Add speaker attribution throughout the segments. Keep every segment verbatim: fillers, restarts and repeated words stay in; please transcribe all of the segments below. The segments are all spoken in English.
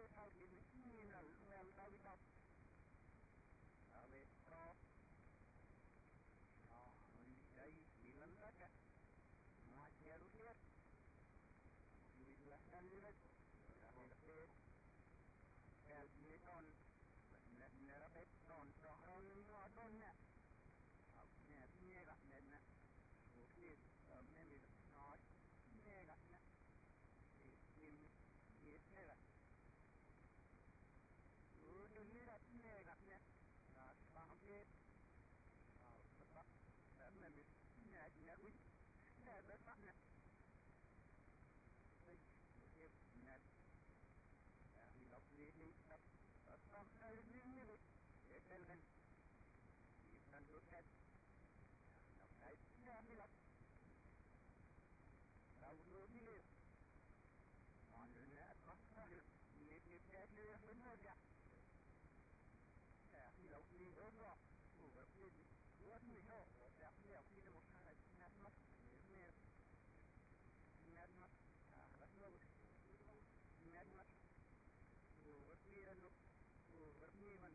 Speaker 1: how did we know well how we got away from oh đây đi lần đó cả ngoài kia lúc kia đi là ăn đi đấy là cái cái cái gì con nè nè là cái con con nó con nè nè nè gặp nè nè cái nè mình nói nè gặp nè thì thì nè là ừ đừng đi gặp nè gặp nè là bằng cái Sebab Nabi Nabi Nabi Nabi Nabi Nabi Nabi Nabi Nabi Sampai ini Etelan Ibn Ruset Nabi Nabi Nabi Tahu dulu Mana Apa Ini Ini Ini Semua dia Nabi Nabi Nabi وببتدي وابني هو وتعطيه وكيد محارب نعمة نعمة نعمة نعمة نعمة وببتدي له وببني من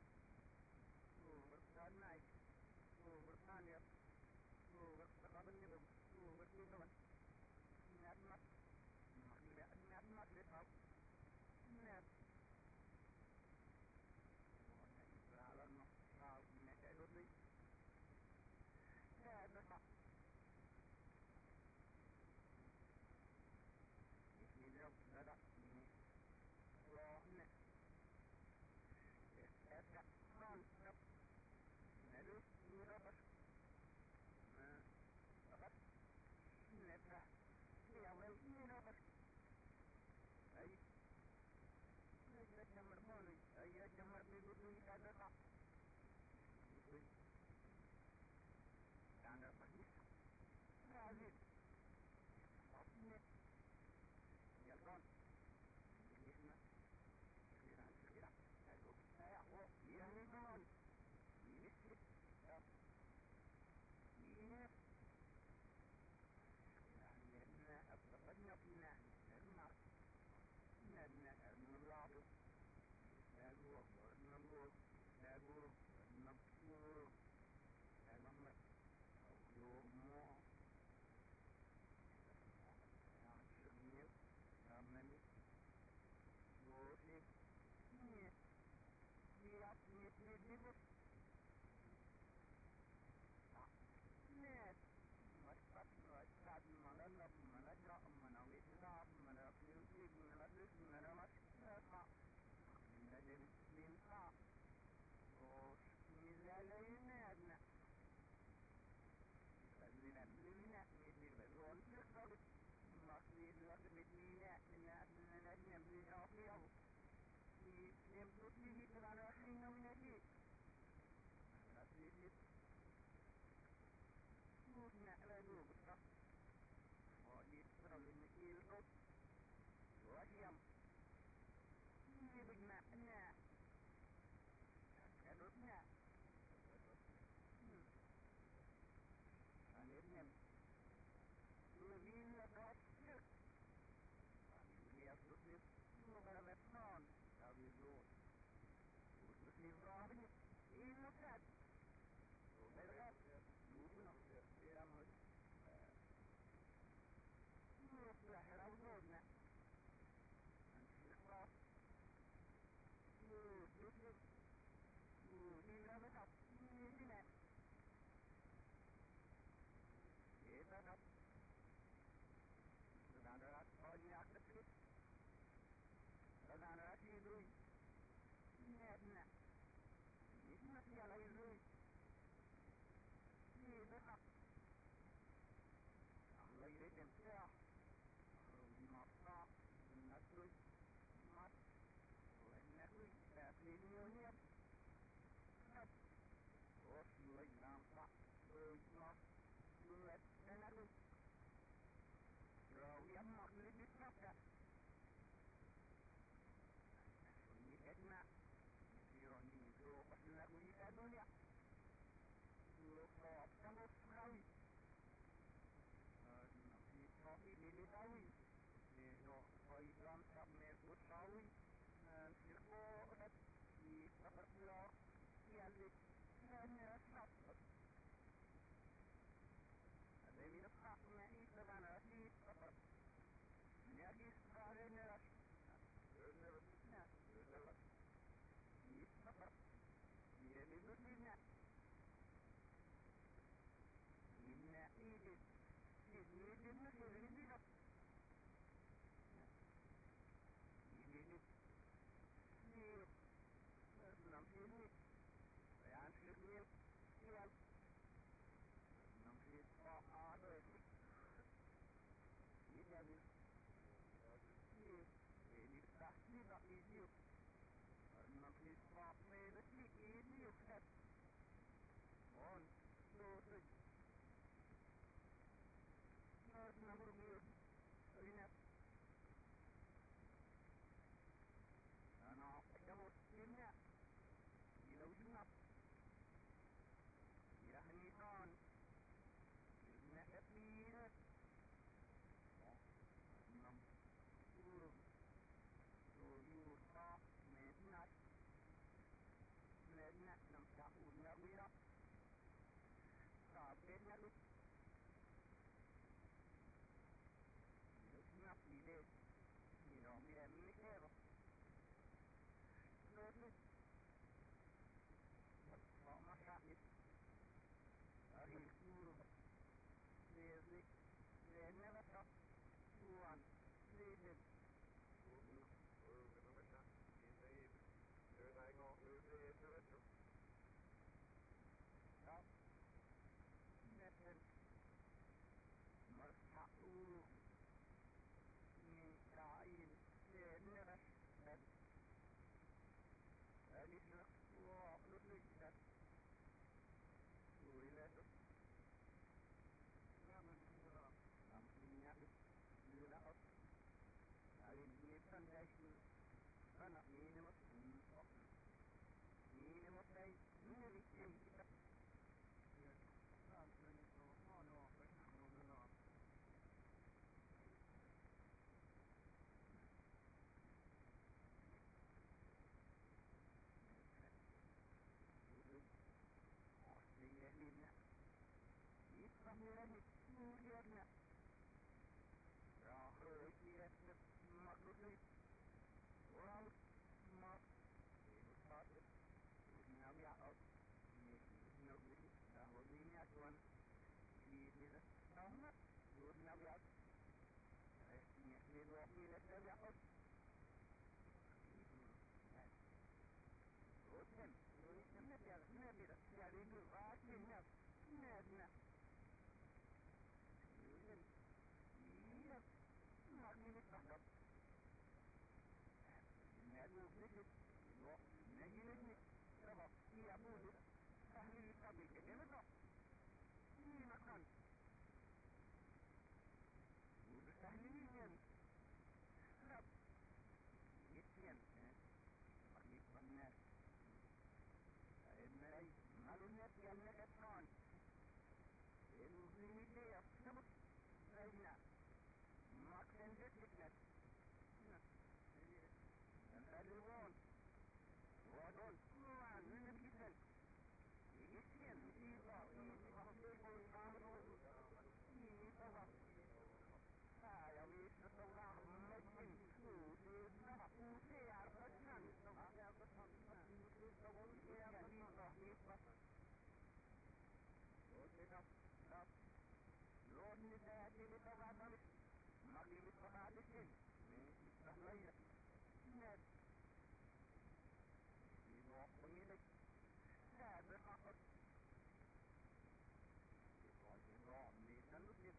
Speaker 1: وببتدي معي وببتدي وببتدي له وببتدي له نعمة نعمة للأب نعمة على النص مكانه Makin masih ini tidak. Ini ini. Ini. Enam sini. Yang sini. Yang. Enam sini. Oh, ada itu. Ini ada. Ini. Ini dah tidak ini. Enam sini. Oh, ini ini kan. On. Terus. Terus nomor dua. Ini. Ano, kamu timnya. Gila ujungnya. Gila hanikan. Gila kepira. Enam. Turun. Tujuh. Tak. Mednak. Mednak. Enam tahun. Ya, bila. Kabelnya lu. Gila pide. Gila mira mikro. Nulis. Kok masakit. Hari guru. Lili. Lene batok. Tuan. Lili.
Speaker 2: Guru. Guru kenapa nak? Ini dia tengok lili tu.
Speaker 1: Kau. Neten. Masak ulu. Ni kain. Lene batok. Alis na. Wah, lulusig na. Uwi na ito. Naman ko. Samping niya. Lula ko. Nalinipan guys. Anak, minimum. Minimum guys. Minimum kita. Samping ito. Ano, ano, ano. Lihatnya, itu kamera itu lihatnya. Rahul lihatnya makhluk ni, orang mak itu satu, ini nabi out, ini nabi, Rahul ini acuan, ini dah sama, ini nabi out, ini ini dua milik nabi out. Open. Ini dia, ini dia. Jadi itu akhirnya, ini dia. Ini, ini, makin banyak. Ini ada sedikit, ini ini, apa? Ini apa tu? Tahlil tabi, ini apa? Ini makan. Ini tahlilnya. Kenapa? Ini makin banyak. Ini malunya yang nekatkan. Ini dia sebut saya. Makan detiknya. Dan tadi pun, wadon, tuan ini kita. Ini sian, ini apa? Ini apa? Ini apa? Saya bisa tahu mungkin sudah usia bersan, ada bersan, usia bersan, usia. Oke kap, kap. Lord ni saya ini tahu apa? Makin berapa disin? Dah lain. Net. Ini apa ini? Saya berapa? Ini apa ni? Lalu ni.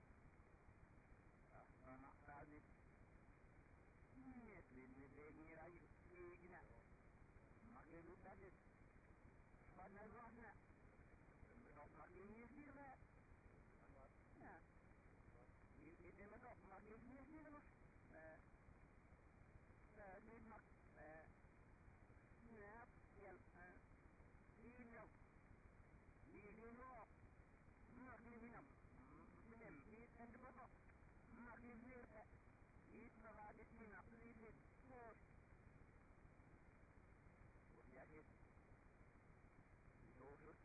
Speaker 1: Anak tadi ini ini ini lagi ini makin lupa je pada warna makin ini sih lah ya ini dia nak makin ini sih lah eh ini mak eh ya yang ini ini loh makin minum minum ini kan berapa makin zirka itu ada di naklisin kos ya gitu itu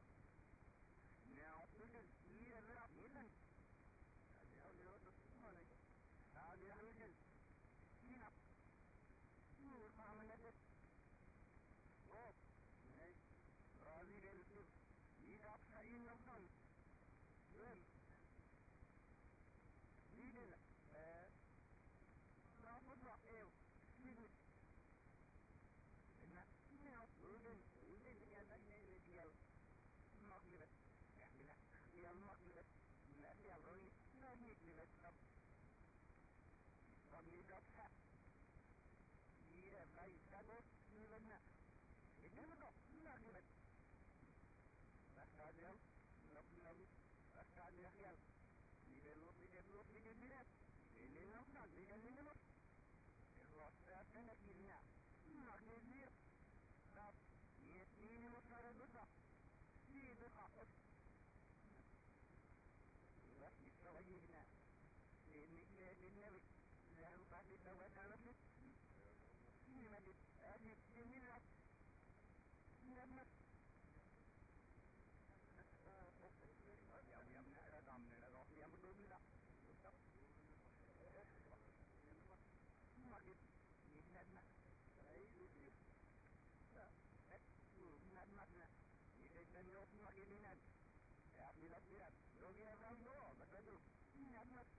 Speaker 1: den yok makininden. Ya biraz biraz. Logiyadan yok. Bakalım. Yapmak.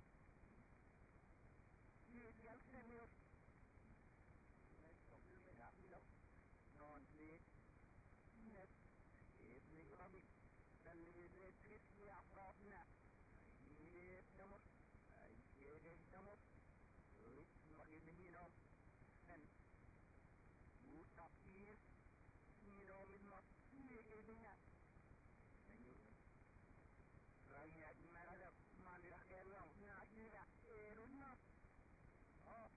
Speaker 1: Bir gelmiyor. Ya biraz. Non bir. Net. İbni Rabi. Selvi trisli afrafna. İyi tamur. İyi tamur. Makininden. Sen. Bu takdir. Miro mismo. İyi dinle. Rakyat merada mandirah kelong nakira eruna. Oh.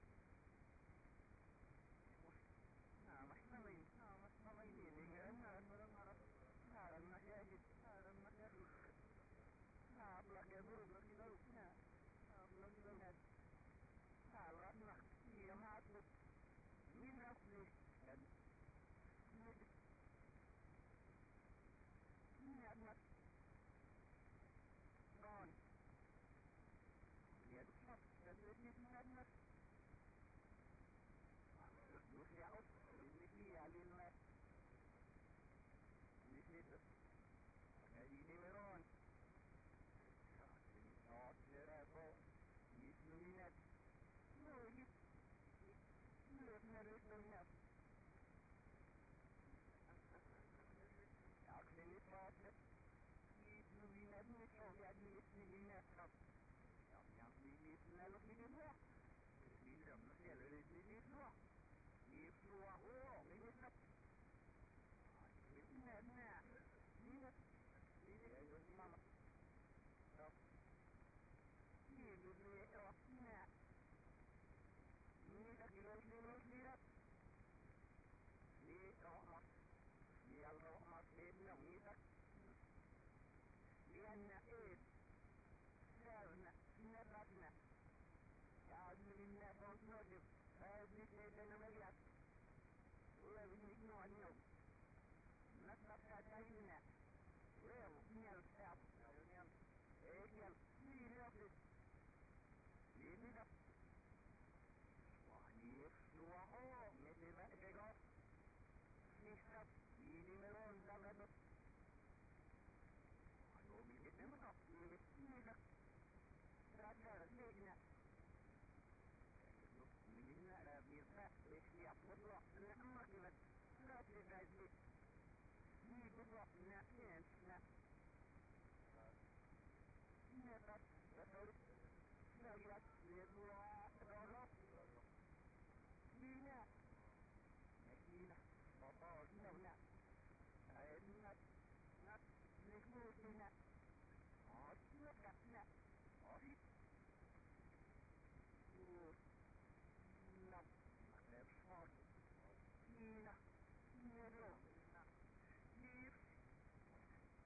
Speaker 1: Nah, mas nama ini, nah, mas nama ini, dengan orang orang orang masyarakat, orang masyarakat. Nah, belakang buruk belakang buruk, nah, nah, belakang buruk. Nah, ratna, dia matu, minyak ni, dan minyak mat, non, dia cepat, dan dia minyak mat. Luciaos, ini alilna, ini tu, ini meron. Not nerako, ini minyak. No, ini, ini nerako minyak. Aku ni pasal, ini minyak ni kau yang ini minyak kau. Yang yang ini selalu minyak. Ini dah mesti ada ini minyak. Itu aku, ini nak, ini nak, ini nak, ini ada mama. Ini beli nak, ini dah kilo kilo kilo. Ini rahmat, ini rahmat ini ini tak. Ini nak eh, karena ini ratna. Ya ini nak kontrol. Ini kita nama dia. Ulah ini semua ni. Nak nak kaitnya. Well, ni alsap. Eh, ni ni ni. Ini dah. Wah, ni dua oh, ni dia tega. Ni sab, ini meron dapat. Aduh, ini memang ini ni dah. Rasa ni. Ini ada bisa siap berdoa. Nak makan, nak jadi. Ini berdoa nak nak. Nak betul. Nak lihat dia berdoa berdoa. Ini. Ini. Oh, nak nak. Saya nak nak nikmat nak. Oh, nak nak. Oh. Oh. Nak, nak fort. Ina, nero, if,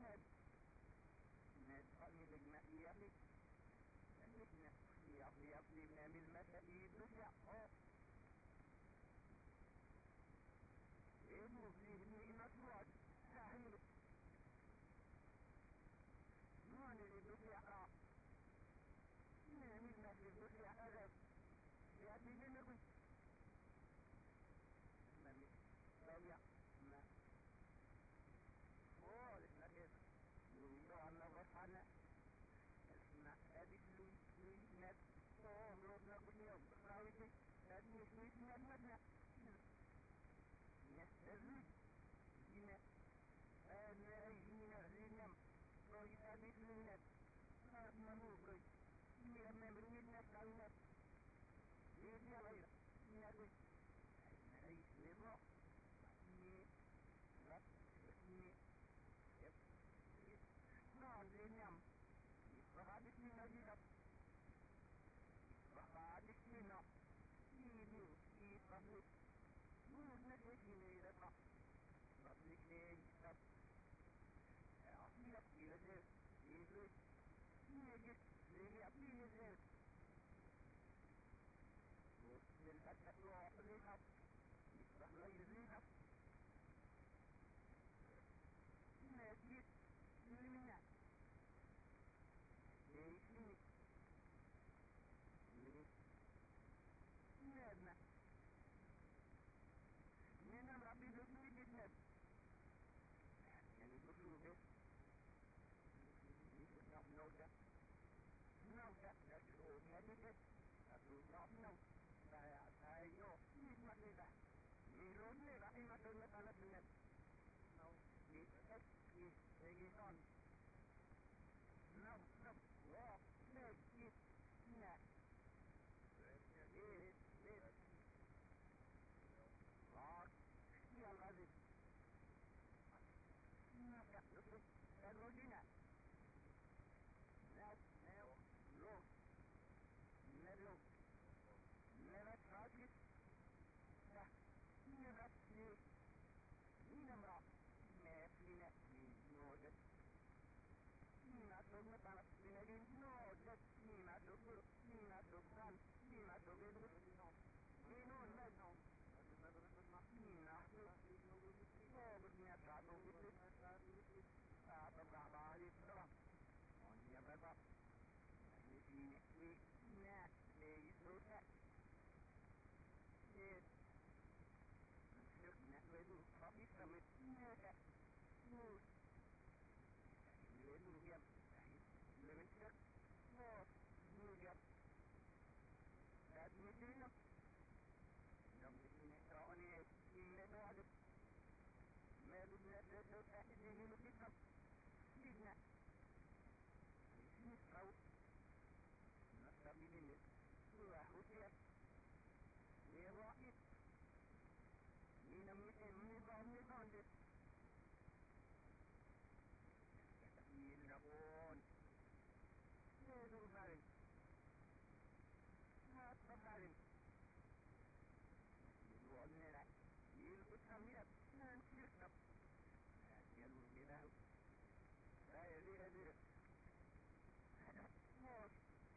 Speaker 1: Ned. Ned قليل المائية نحن يقضينا من المسائل بالجحر المفلح من مشروع سهل ما نريد بالجحر من المسجد بالجحر يأتي بنقل من سويا ما قول لك يريد أن نغفرنا اسمع هذه الناس ومرضنا كل يوم راويتي هذه الناس مدنا نستزيد هنا هذا هنا هنا روي هذه الناس هذا منوبري هنا من الناس الناس يجي غير الناس نعيش لبعض ني لا ني يب نعم لنعم وهذه نجدة وهذه سنة يدو يقبل نور نجدين لك قبلك يكتب أصلك يلزل يدو يجد ليأبي يزل ومن فتح وعقلها يصبح لا يزيدها نجد لمنا ليش نادنا من ربي بسمي جدنا يعني بسوبة نوجة نوجة نشعر نجد أبوك نوجة saya ayo nikmat kita irone rahimah Allah taala benar no nikmat ni segiton no no wah nikmat nah eh eh wah ya lagi nah ya itu erodina nah nah lo nah never target nah never see never never no that Nina to the palace, no that Nina to go, Nina to come, Nina to get rid of no. We don't let no. Nina to go with me at that with it. Ah, the Baba is the one. On the other side. We nah, they so that. Yes. Look, that way to copy from it. Yeah. Good. Living here. Living here. More. New here. That we do not. Don't be in it on it. In the water. Maybe let us look at it in the pickup. Did not. This is how. Not coming in it. Who are who here? We are it. In a minute, we are on it. In the one. Little Barry. Not the Barry. You want that? You'll become here. And shift up. And you'll get out. I did it. Did it. What?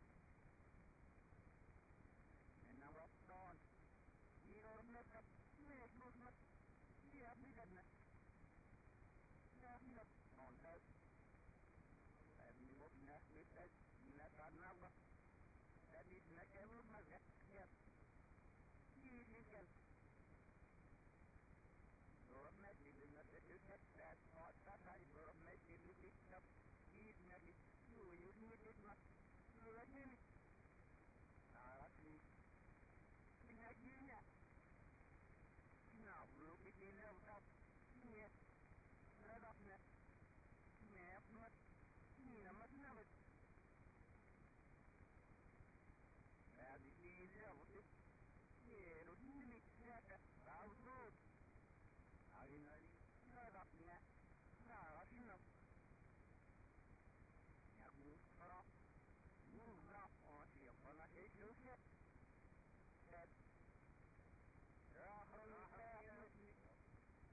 Speaker 1: And now what's gone? You don't mess up. Make movement. Yeah, we got that. Yeah, we got on that. And you won't have to say, not our number. That is not every mother. Yes. You can. Your message is not that you get that part that I your message is picked up. He's not it. You you need it much. You let him. Ah, please. Not you yet. Now, look at me now. Yes. Let up net. Snap much. Nina must know it. Now, the easy of it. Yeah, don't need me. Yeah, I'll go. I didn't know. Let up net. Now, I know. Now, move off. Move off on the upon a hit you hit. That. Rahul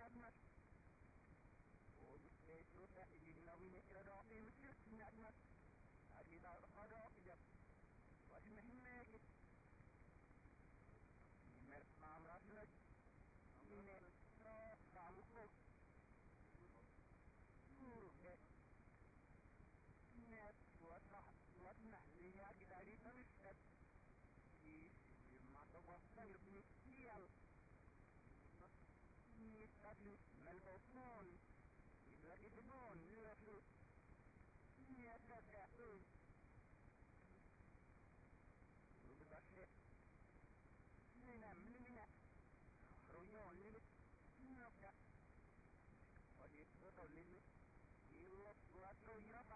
Speaker 1: Magnus. Och det är så där innan vi är då i mycket Magnus. Att vi där har då i det. Vad är det med? Med mamma slut. Med så samko. Kurve. Med vad vad nahliya gidari tamishkat. I mata wasta yubni siyal. Yitadli malbotun. Yidlaki dibon. Yidlaki. Yidlaki. Yidlaki. Nämligen rojonille nokka. Och det är så lille. Illo, vad tror jag?